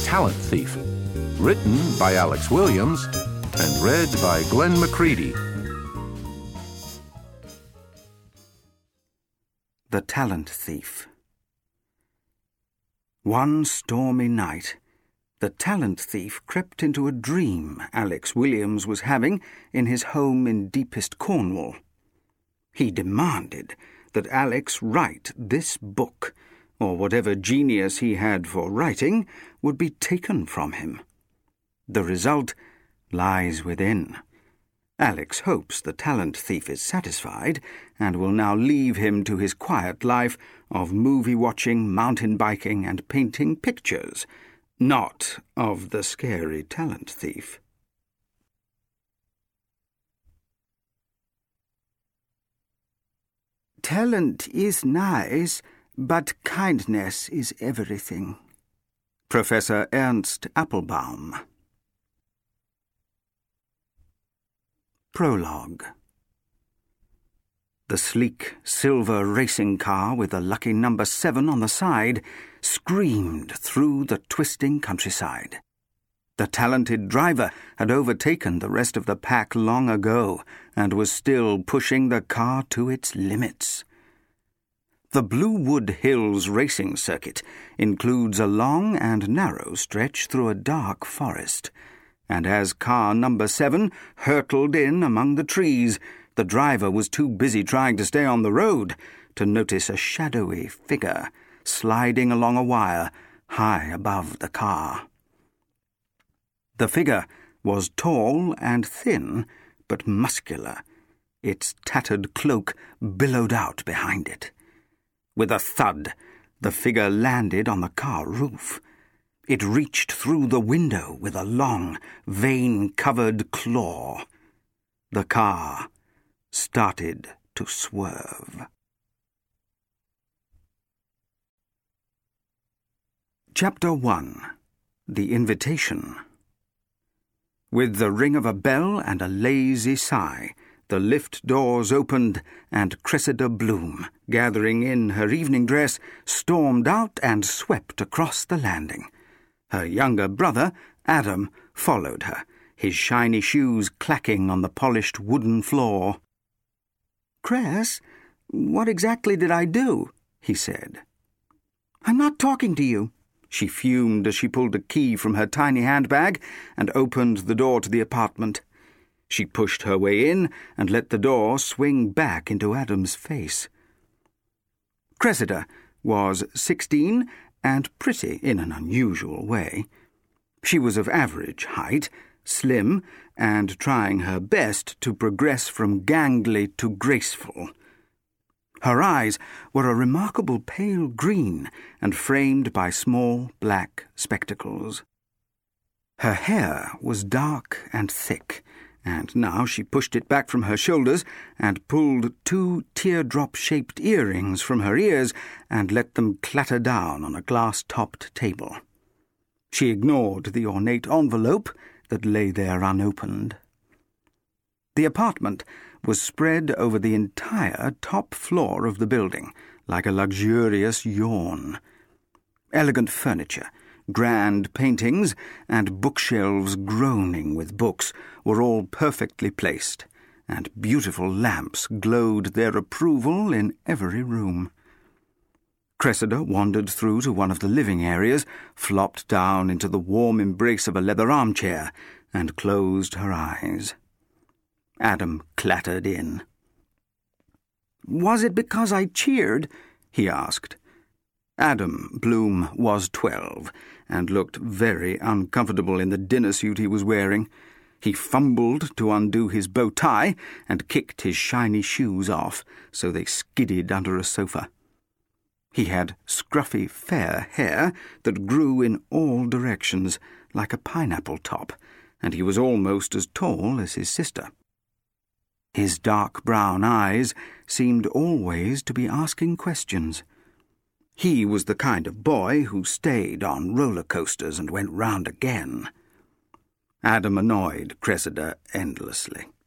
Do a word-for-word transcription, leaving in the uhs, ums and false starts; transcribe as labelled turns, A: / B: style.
A: Talent Thief, written by Alex Williams and read by Glenn McCready.
B: The Talent Thief. One stormy night, the talent thief crept into a dream Alex Williams was having in his home in deepest Cornwall. He demanded that Alex write this book, or whatever genius he had for writing would be taken from him. The result lies within. Alex hopes the talent thief is satisfied and will now leave him to his quiet life of movie-watching, mountain biking, and painting pictures, not of the scary talent thief. Talent is nice, but kindness is everything. Professor Ernst Applebaum. Prologue. The sleek silver racing car with the lucky number seven on the side screamed through the twisting countryside. The talented driver had overtaken the rest of the pack long ago and was still pushing the car to its limits. The Bluewood Hills racing circuit includes a long and narrow stretch through a dark forest, and as car number seven hurtled in among the trees, the driver was too busy trying to stay on the road to notice a shadowy figure sliding along a wire high above the car. The figure was tall and thin, but muscular. Its tattered cloak billowed out behind it. With a thud, the figure landed on the car roof. It reached through the window with a long, vein-covered claw. The car started to swerve. Chapter one. The Invitation. With the ring of a bell and a lazy sigh, the lift doors opened, and Cressida Bloom, gathering in her evening dress, stormed out and swept across the landing. Her younger brother, Adam, followed her, his shiny shoes clacking on the polished wooden floor. "Cress, what exactly did I do?" he said. "I'm not talking to you," she fumed as she pulled a key from her tiny handbag and opened the door to the apartment. She pushed her way in and let the door swing back into Adam's face. Cressida was sixteen and pretty in an unusual way. She was of average height, slim, and trying her best to progress from gangly to graceful. Her eyes were a remarkable pale green and framed by small black spectacles. Her hair was dark and thick, and now she pushed it back from her shoulders and pulled two teardrop-shaped earrings from her ears and let them clatter down on a glass-topped table. She ignored the ornate envelope that lay there unopened. The apartment was spread over the entire top floor of the building, like a luxurious yawn. Elegant furniture, grand paintings, and bookshelves groaning with books were all perfectly placed, and beautiful lamps glowed their approval in every room. Cressida wandered through to one of the living areas, flopped down into the warm embrace of a leather armchair, and closed her eyes. Adam clattered in. "Was it because I cheered?" he asked. Adam Bloom was twelve, and looked very uncomfortable in the dinner suit he was wearing. He fumbled to undo his bow tie and kicked his shiny shoes off, so they skidded under a sofa. He had scruffy fair hair that grew in all directions, like a pineapple top, and he was almost as tall as his sister. His dark brown eyes seemed always to be asking questions. He was the kind of boy who stayed on roller coasters and went round again. Adam annoyed Cressida endlessly.